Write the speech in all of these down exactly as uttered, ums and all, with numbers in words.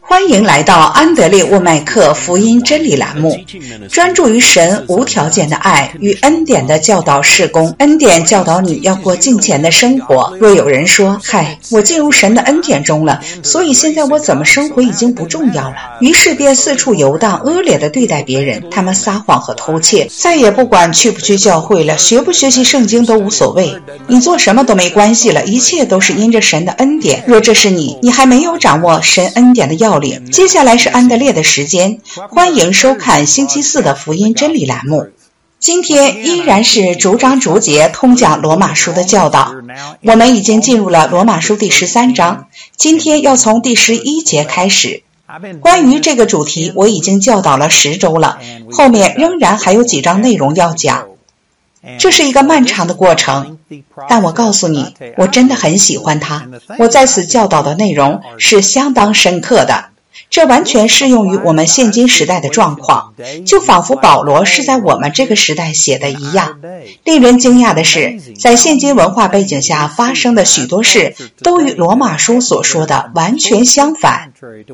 欢迎来到安德烈沃麦克福音真理栏目，专注于神无条件的爱与恩典的教导事工。恩典教导你要过敬虔的生活。若有人说，嗨，我进入神的恩典中了，所以现在我怎么生活已经不重要了，于是便四处游荡，恶劣地对待别人。他们撒谎和偷窃，再也不管去不去教会了，学不学习圣经都无所谓，你做什么都没关系了，一切都是因着神的恩典。若这是你，你还没有掌握神恩典的要领。接下来是安德烈的时间，欢迎收看星期四的福音真理栏目。今天依然是逐章逐节通讲罗马书的教导，我们已经进入了罗马书第十三章，今天要从第十一节开始。关于这个主题我已经教导了十周了，后面仍然还有几章内容要讲。这是一个漫长的过程，但我告诉你，我真的很喜欢它。我在此教导的内容是相当深刻的，这完全适用于我们现今时代的状况，就仿佛保罗是在我们这个时代写的一样。令人惊讶的是，在现今文化背景下发生的许多事都与罗马书所说的完全相反。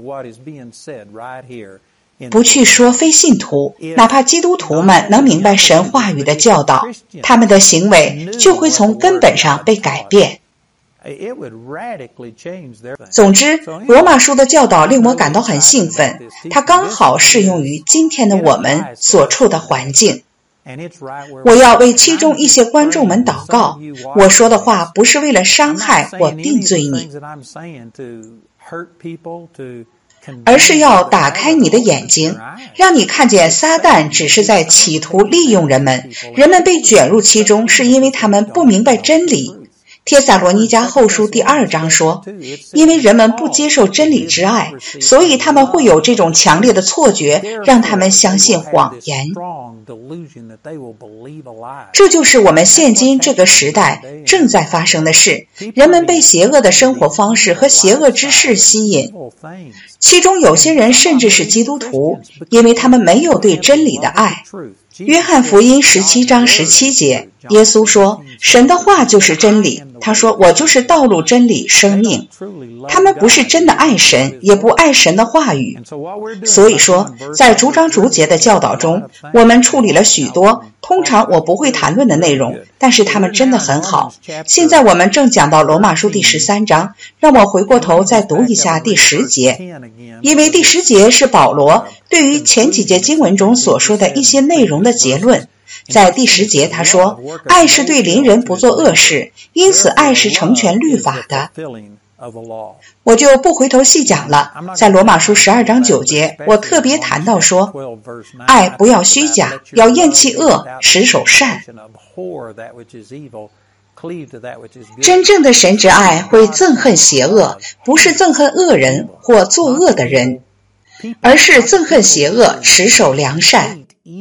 不去说非信徒，哪怕基督徒们能明白神话语的教导，他们的行为就会从根本上被改变。总之，罗马书的教导令我感到很兴奋，它刚好适用于今天的我们所处的环境。我要为其中一些观众们祷告，我说的话不是为了伤害或定罪你，而是要打开你的眼睛，让你看见撒旦只是在企图利用人们，人们被卷入其中是因为他们不明白真理。帖撒罗尼迦后书第二章说，因为人们不接受真理之爱，所以他们会有这种强烈的错觉，让他们相信谎言。这就是我们现今这个时代正在发生的事，人们被邪恶的生活方式和邪恶之事吸引，其中有些人甚至是基督徒，因为他们没有对真理的爱。约翰福音十七章十七节，耶稣说，神的话就是真理，他说，我就是道路真理生命。他们不是真的爱神，也不爱神的话语。所以说，在逐章逐节的教导中，我们处理了许多通常我不会谈论的内容，但是他们真的很好。现在我们正讲到罗马书第十三章，让我回过头再读一下第十节，因为第十节是保罗对于前几节经文中所说的一些内容的结论。在第十节他说，爱是对邻人不做恶事，因此爱是成全律法的。我就不回头细讲了，在罗马书十二章九节，我特别谈到说，爱不要虚假，要厌弃恶，持守善。真正的神之爱会憎恨邪恶，不是憎恨恶人或作恶的人，而是憎恨邪恶，持守良善。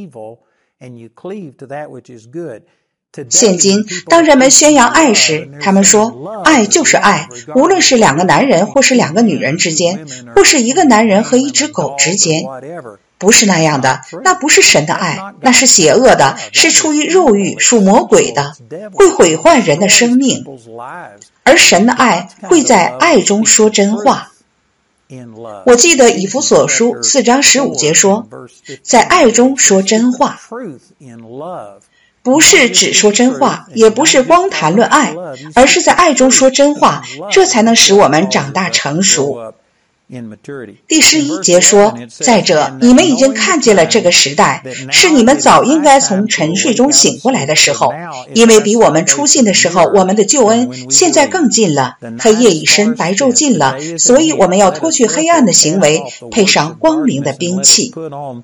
现今当人们宣扬爱时，他们说爱就是爱，无论是两个男人或是两个女人之间，或是一个男人和一只狗之间。不是那样的，那不是神的爱，那是邪恶的，是出于肉欲，属魔鬼的，会毁坏人的生命。而神的爱会在爱中说真话。我记得以弗所书四章十五节说，在爱中说真话。不是只说真话，也不是光谈论爱，而是在爱中说真话，这才能使我们长大成熟。第十一节说，再者，你们已经看见了这个时代，是你们早应该从沉睡中醒过来的时候，因为比我们出信的时候，我们的救恩现在更近了，黑夜已深，白昼近了，所以我们要脱去黑暗的行为，配上光明的兵器。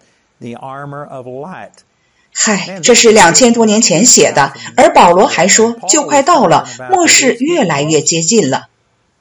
嗨，这是两千多年前写的，而保罗还说，就快到了，末世越来越接近了。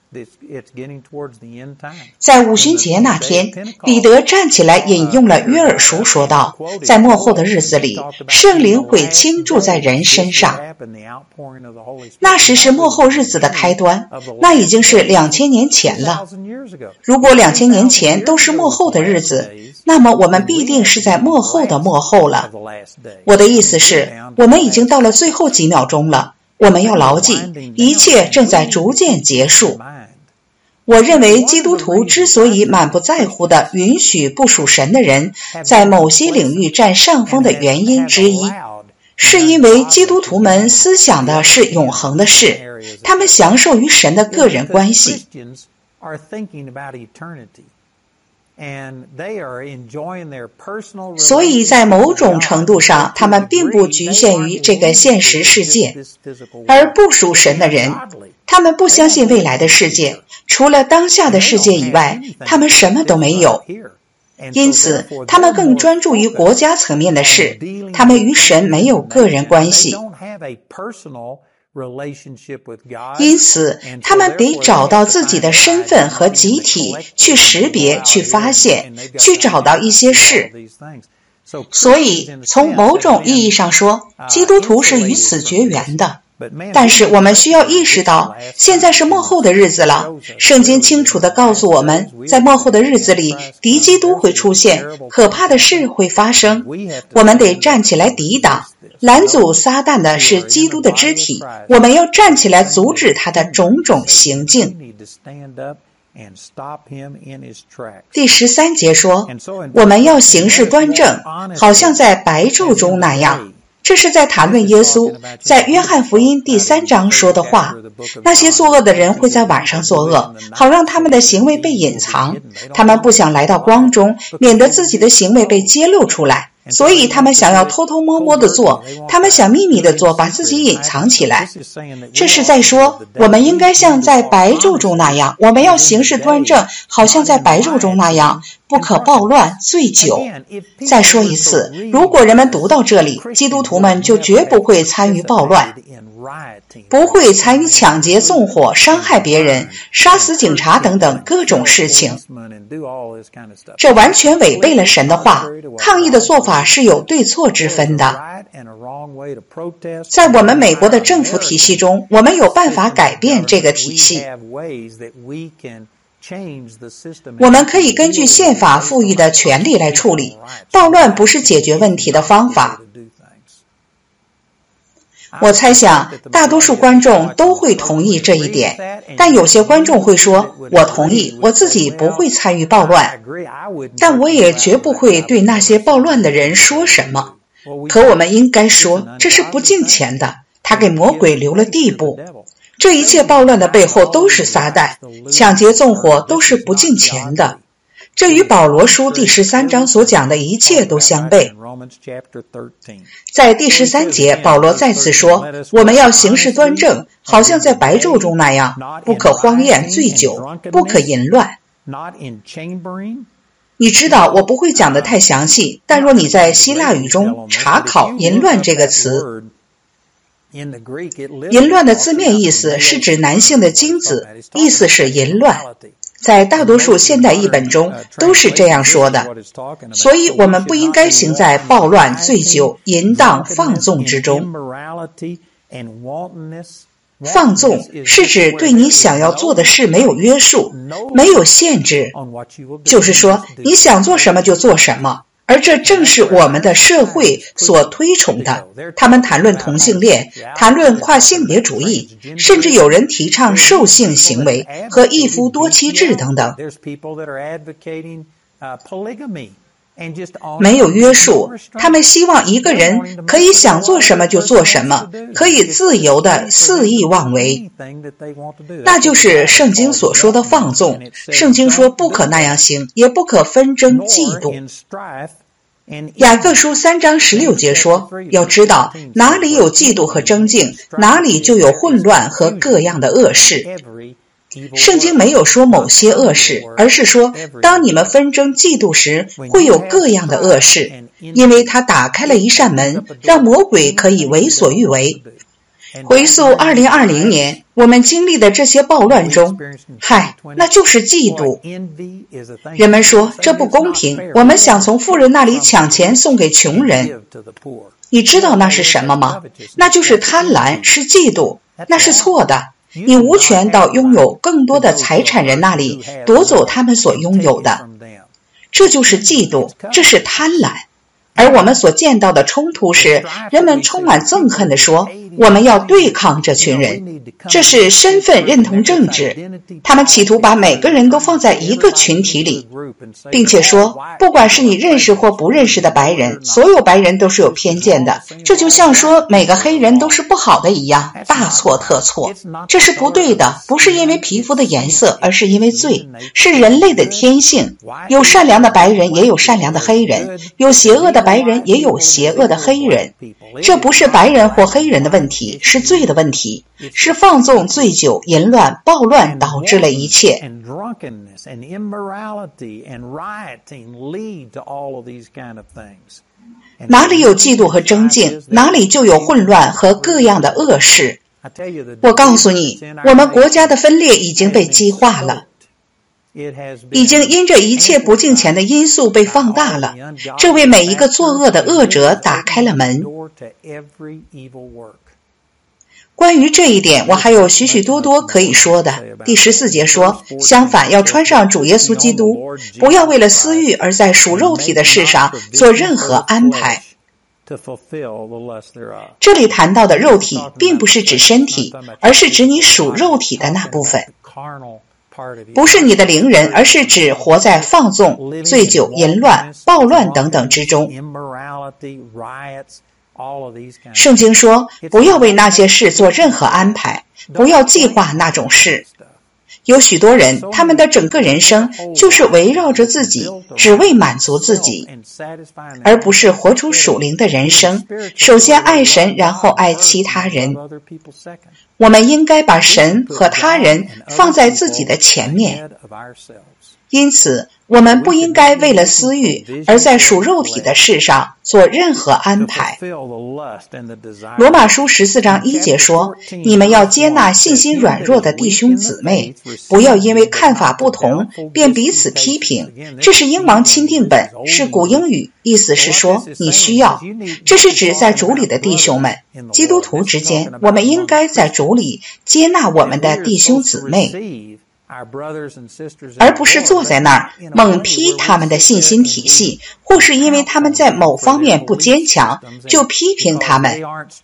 在五旬节那天，彼得站起来引用了约珥书，说道，在末后的日子里，圣灵会倾注在人身上。那时是末后日子的开端，那已经是两千年前了。如果两千年前都是末后的日子，那么我们必定是在末后的末后了。我的意思是，我们已经到了最后几秒钟了，我们要牢记，一切正在逐渐结束。 我认为基督徒之所以满不在乎地允许不属神的人在某些领域占上风的原因之一，是因为基督徒们思想的是永恒的事，他们享受与神的个人关系。所以在某种程度上，他们并不局限于这个现实世界。而不属神的人，他们不相信未来的世界，除了当下的世界以外，他们什么都没有。因此，他们更专注于国家层面的事，他们与神没有个人关系。因此，他们得找到自己的身份和集体，去识别、去发现、去找到一些事。所以，从某种意义上说，基督徒是与此绝缘的。但是我们需要意识到，现在是末后的日子了。圣经清楚地告诉我们，在末后的日子里，敌基督会出现，可怕的事会发生。我们得站起来抵挡。拦阻撒旦的是基督的肢体，我们要站起来阻止他的种种行径。第十三节说，我们要行事端正，好像在白昼中那样。这是在谈论耶稣在约翰福音第三章说的话。那些作恶的人会在晚上作恶，好让他们的行为被隐藏。他们不想来到光中，免得自己的行为被揭露出来。所以他们想要偷偷摸摸地做，他们想秘密地做，把自己隐藏起来。这是在说，我们应该像在白昼中那样，我们要行事端正，好像在白昼中那样，不可暴乱、醉酒。再说一次，如果人们读到这里，基督徒们就绝不会参与暴乱，不会参与抢劫、纵火、伤害别人、杀死警察等等各种事情。这完全违背了神的话。抗议的做法是有对错之分的。在我们美国的政府体系中，我们有办法改变这个体系。我们可以根据宪法赋予的权利来处理。暴乱不是解决问题的方法。我猜想大多数观众都会同意这一点，但有些观众会说，我同意，我自己不会参与暴乱，但我也绝不会对那些暴乱的人说什么。可我们应该说，这是不敬虔的，他给魔鬼留了地步。这一切暴乱的背后都是撒旦，抢劫纵火都是不敬虔的。这与保罗书第十三章所讲的一切都相悖。在第十三节，保罗再次说，我们要行事端正，好像在白昼中那样，不可荒宴、醉酒，不可淫乱。你知道我不会讲得太详细，但若你在希腊语中查考淫乱这个词，淫乱的字面意思是指男性的精子，意思是淫乱。在大多数现代译本中都是这样说的，所以我们不应该行在暴乱、醉酒、淫荡、放纵之中。放纵是指对你想要做的事没有约束，没有限制，就是说你想做什么就做什么。而这正是我们的社会所推崇的。他们谈论同性恋，谈论跨性别主义，甚至有人提倡兽性行为和一夫多妻制等等。没有约束，他们希望一个人可以想做什么就做什么，可以自由地肆意妄为。那就是圣经所说的放纵。圣经说不可那样行，也不可纷争嫉妒。雅各书三章十六节说，要知道哪里有嫉妒和争竞，哪里就有混乱和各样的恶事。圣经没有说某些恶事，而是说当你们纷争嫉妒时，会有各样的恶事，因为他打开了一扇门，让魔鬼可以为所欲为。回溯二零二零年，我们经历的这些暴乱中，嗨，那就是嫉妒。人们说这不公平，我们想从富人那里抢钱送给穷人。你知道那是什么吗？那就是贪婪，是嫉妒，那是错的。你无权到拥有更多的财产人那里夺走他们所拥有的，这就是嫉妒，这是贪婪。 而我们所见到的冲突是，人们充满憎恨地说，我们要对抗这群人。这是身份认同政治，他们企图把每个人都放在一个群体里，并且说，不管是你认识或不认识的白人，所有白人都是有偏见的。这就像说每个黑人都是不好的一样，大错特错。这是不对的，不是因为皮肤的颜色，而是因为罪，是人类的天性。有善良的白人，也有善良的黑人，有邪恶的白人，也有邪恶的黑人。这不是白人或黑人的问题，是罪的问题，是放纵、醉酒、淫乱、暴乱导致了一切。哪里有嫉妒和争竞，哪里就有混乱和各样的恶事。我告诉你，我们国家的分裂已经被激化了，已经因这一切不敬虔的因素被放大了，这为每一个作恶的恶者打开了门。关于这一点，我还有许许多多可以说的。第十四节说，相反，要穿上主耶稣基督，不要为了私欲而在属肉体的事上做任何安排。这里谈到的肉体并不是指身体，而是指你属肉体的那部分，不是你的灵人，而是指活在放纵、醉酒、淫乱、暴乱等等之中。圣经说，不要为那些事做任何安排，不要计划那种事。有许多人，他们的整个人生就是围绕着自己，只为满足自己，而不是活出属灵的人生。首先爱神，然后爱其他人。我们应该把神和他人放在自己的前面。因此，我们不应该为了私欲而在属肉体的事上做任何安排。罗马书十四章一节说，你们要接纳信心软弱的弟兄姊妹，不要因为看法不同便彼此批评。这是英王钦定本，是古英语，意思是说你需要。这是指在主里的弟兄们，基督徒之间，我们应该在主里接纳我们的弟兄姊妹，而不是坐在那儿猛批他们的信心体系，或是因为他们在某方面不坚强就批评他们。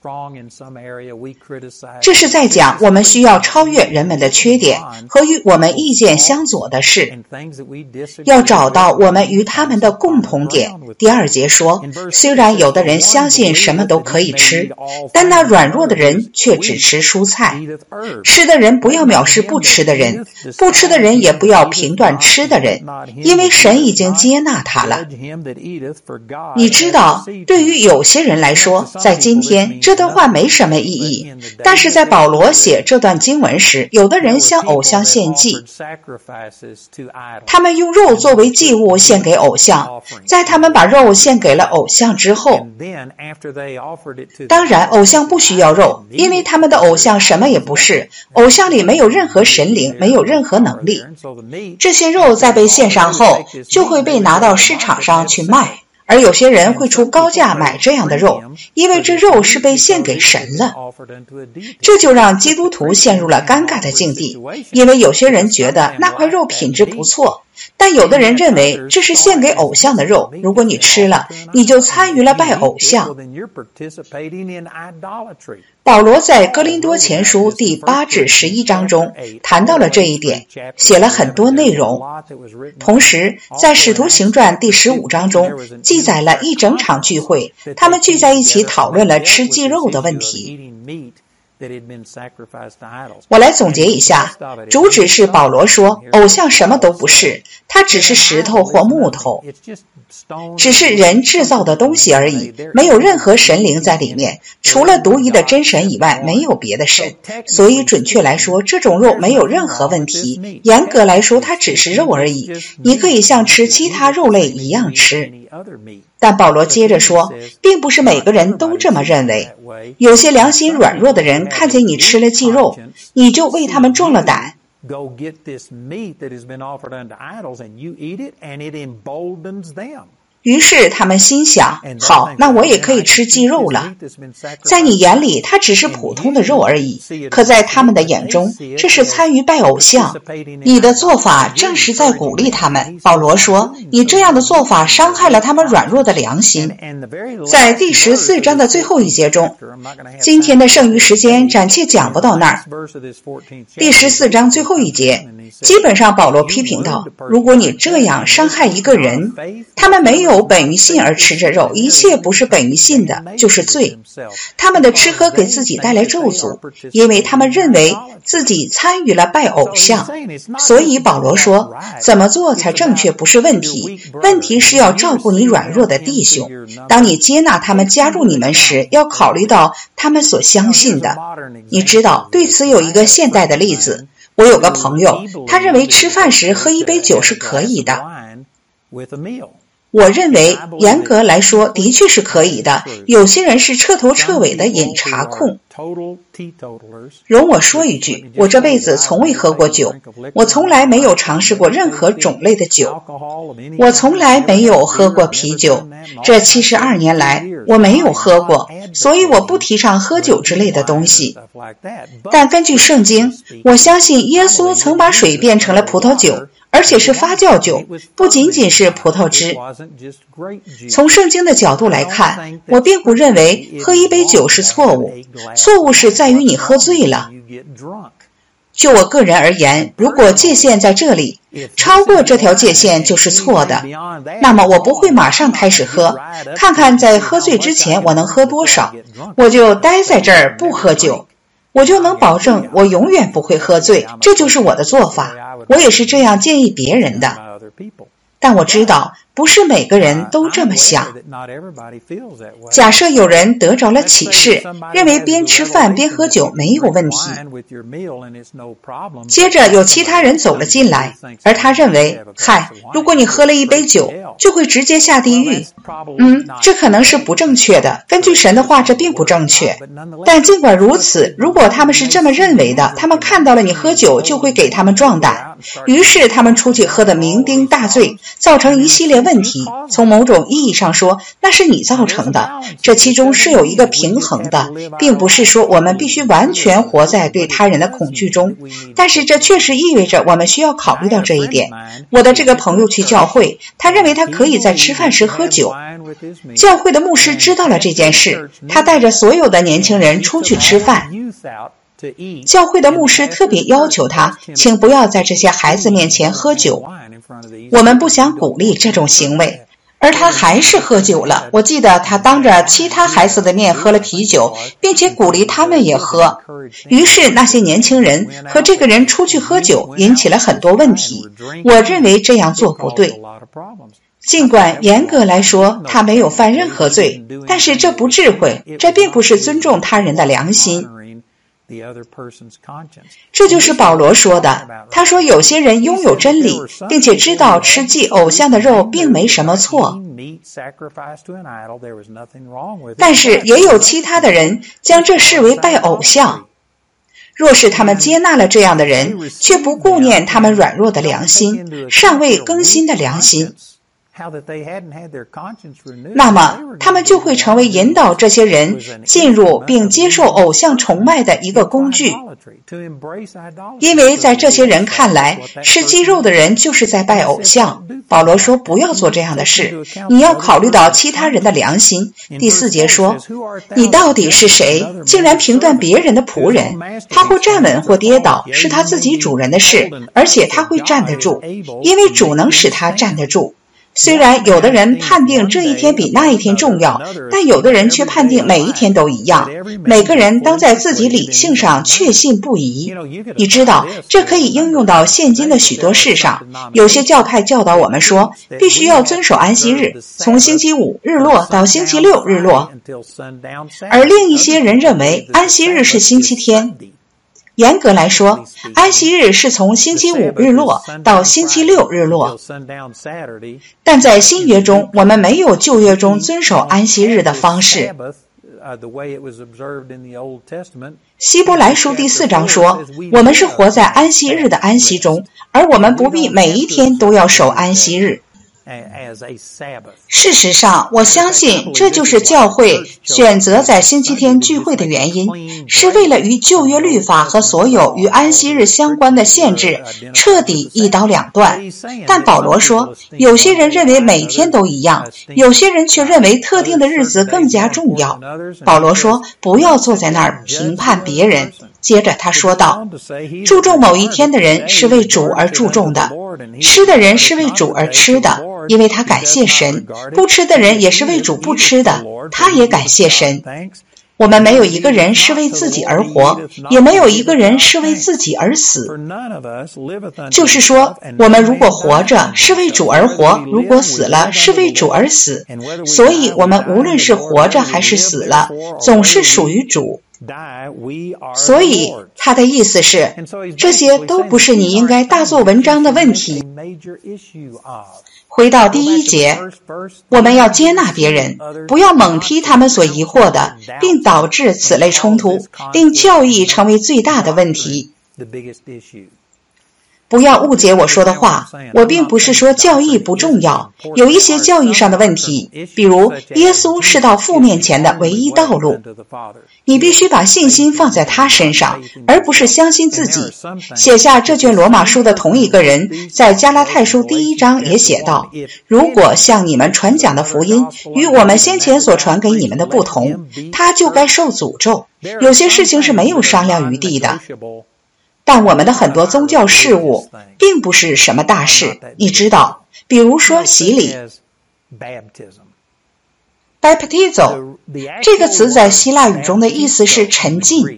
这是在讲我们需要超越人们的缺点和与我们意见相左的事，要找到我们与他们的共同点。第二节说，虽然有的人相信什么都可以吃，但那软弱的人却只吃蔬菜。吃的人不要藐视不吃的人，不吃的人也不要评断吃的人，因为神已经接纳他了。你知道，对于有些人来说，在今天这段话没什么意义，但是在保罗写这段经文时，有的人向偶像献祭，他们用肉作为祭物献给偶像，在他们把肉献给了偶像之后，当然偶像不需要肉，因为他们的偶像什么也不是，偶像里没有任何神灵，没有任何能力。这些肉在被献上后，就会被拿到市场上去卖，而有些人会出高价买这样的肉，因为这肉是被献给神了。这就让基督徒陷入了尴尬的境地，因为有些人觉得那块肉品质不错，但有的人认为这是献给偶像的肉，如果你吃了，你就参与了拜偶像。保罗在哥林多前书第八至十一章中谈到了这一点，写了很多内容。同时在使徒行传第十五章中记载了一整场聚会，他们聚在一起讨论了吃祭肉的问题。我来总结一下，主旨是保罗说，偶像什么都不是，它只是石头或木头，只是人制造的东西而已，没有任何神灵在里面，除了独一的真神以外，没有别的神。所以准确来说，这种肉没有任何问题，严格来说它只是肉而已，你可以像吃其他肉类一样吃。但保罗接着说，并不是每个人都这么认为，有些良心软弱的人看见你吃了祭肉，你就为他们壮了胆，go get this meat that has been offered unto idols and you eat it and it emboldens them. 于是他们心想，好，那我也可以吃鸡肉了。在你眼里它只是普通的肉而已，可在他们的眼中这是参与拜偶像。你的做法正是在鼓励他们。保罗说，你这样的做法伤害了他们软弱的良心。在第十四章的最后一节中，今天的剩余时间暂且讲不到那儿。第十四章最后一节，基本上保罗批评道，如果你这样伤害一个人，他们没有本于信而吃这肉，一切不是本于信的就是罪。他们的吃喝给自己带来咒诅，因为他们认为自己参与了拜偶像。所以保罗说，怎么做才正确不是问题，问题是要照顾你软弱的弟兄。当你接纳他们加入你们时，要考虑到他们所相信的。你知道，对此有一个现代的例子。我有个朋友，他认为吃饭时喝一杯酒是可以的。我认为严格来说的确是可以的，有些人是彻头彻尾的饮茶控。容我说一句，我这辈子从未喝过酒，我从来没有尝试过任何种类的酒，我从来没有喝过啤酒，这七十二年来我没有喝过，所以我不提倡喝酒之类的东西。但根据圣经，我相信耶稣曾把水变成了葡萄酒，而且是发酵酒，不仅仅是葡萄汁。从圣经的角度来看，我并不认为喝一杯酒是错误，错误是在于你喝醉了。就我个人而言，如果界限在这里，超过这条界限就是错的，那么我不会马上开始喝，看看在喝醉之前我能喝多少，我就待在这儿不喝酒，我就能保证我永远不会喝醉，这就是我的做法。我也是这样建议别人的。但我知道不是每个人都这么想。假设有人得着了启示，认为边吃饭边喝酒没有问题，接着有其他人走了进来，而他认为，嗨，如果你喝了一杯酒就会直接下地狱。嗯，这可能是不正确的，根据神的话这并不正确。但尽管如此，如果他们是这么认为的，他们看到了你喝酒就会给他们壮胆，于是他们出去喝得酩酊大醉，造成一系列问题。从某种意义上说，那是你造成的。这其中是有一个平衡的，并不是说我们必须完全活在对他人的恐惧中，但是这确实意味着我们需要考虑到这一点。我的这个朋友去教会，他认为他可以在吃饭时喝酒。教会的牧师知道了这件事，他带着所有的年轻人出去吃饭。教会的牧师特别要求他，请不要在这些孩子面前喝酒。我们不想鼓励这种行为，而他还是喝酒了。我记得他当着其他孩子的面喝了啤酒，并且鼓励他们也喝。于是那些年轻人和这个人出去喝酒，引起了很多问题。我认为这样做不对。尽管严格来说他没有犯任何罪，但是这不智慧，这并不是尊重他人的良心。这就是保罗说的，他说有些人拥有真理，并且知道吃祭偶像的肉并没什么错，但是也有其他的人将这视为拜偶像。若是他们接纳了这样的人，却不顾念他们软弱的良心，尚未更新的良心，那么他们就会成为引导这些人进入并接受偶像崇拜的一个工具。因为在这些人看来，吃鸡肉的人就是在拜偶像。保罗说不要做这样的事，你要考虑到其他人的良心。第四节说，你到底是谁，竟然评断别人的仆人？他或站稳或跌倒，是他自己主人的事，而且他会站得住，因为主能使他站得住。虽然有的人判定这一天比那一天重要，但有的人却判定每一天都一样。每个人当在自己理性上确信不疑。你知道，这可以应用到现今的许多事上。有些教派教导我们说，必须要遵守安息日，从星期五日落到星期六日落，而另一些人认为安息日是星期天。严格来说，安息日是从星期五日落到星期六日落，但在新约中，我们没有旧约中遵守安息日的方式。希伯来书第四章说，我们是活在安息日的安息中，而我们不必每一天都要守安息日。 事实上，我相信这就是教会选择在星期天聚会的原因，是为了与旧约律法和所有与安息日相关的限制彻底一刀两断。但保罗说，有些人认为每天都一样，有些人却认为特定的日子更加重要。保罗说，不要坐在那儿评判别人。接着他说道，注重某一天的人是为主而注重的，吃的人是为主而吃的，因为他感谢神；不吃的人也是为主不吃的，他也感谢神。我们没有一个人是为自己而活，也没有一个人是为自己而死。就是说，我们如果活着是为主而活，如果死了是为主而死。所以我们无论是活着还是死了，总是属于主。所以他的意思是，这些都不是你应该大做文章的问题。回到第一节，我们要接纳别人，不要猛批他们所疑惑的，并导致此类冲突，令教义成为最大的问题。不要误解我说的话，我并不是说教义不重要，有一些教义上的问题，比如耶稣是到父面前的唯一道路，你必须把信心放在他身上，而不是相信自己。写下这卷罗马书的同一个人在加拉太书第一章也写道，如果向你们传讲的福音与我们先前所传给你们的不同，他就该受诅咒。有些事情是没有商量余地的。但我们的很多宗教事务并不是什么大事，你知道，比如说洗礼。Baptizo 这个词在希腊语中的意思是沉浸，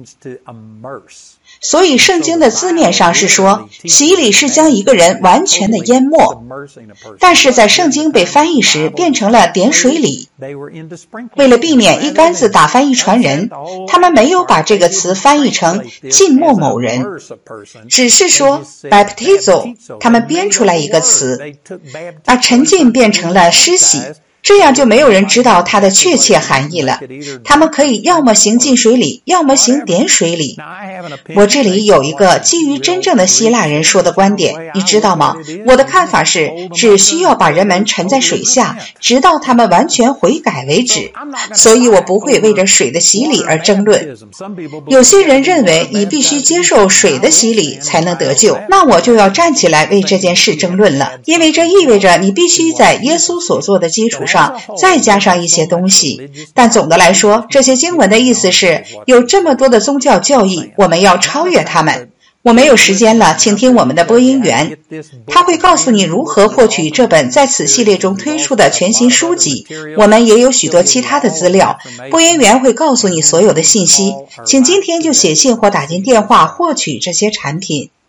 所以圣经的字面上是说，洗礼是将一个人完全的淹没，但是在圣经被翻译时变成了点水礼。为了避免一竿子打翻一船人，他们没有把这个词翻译成浸没某人，只是说 Baptizo， 他们编出来一个词，把沉浸变成了施洗，这样就没有人知道它的确切含义了。他们可以要么行浸水礼，要么行点水礼。我这里有一个基于真正的希腊人说的观点，你知道吗？我的看法是，只需要把人们沉在水下，直到他们完全悔改为止。所以我不会为着水的洗礼而争论。有些人认为你必须接受水的洗礼才能得救，那我就要站起来为这件事争论了，因为这意味着你必须在耶稣所做的基础上再加上一些东西。但总的来说，这些经文的意思是，有这么多的宗教教义，我们要超越他们。我没有时间了，请听我们的播音员，他会告诉你如何获取这本在此系列中推出的全新书籍。我们也有许多其他的资料，播音员会告诉你所有的信息，请今天就写信或打进电话获取这些产品。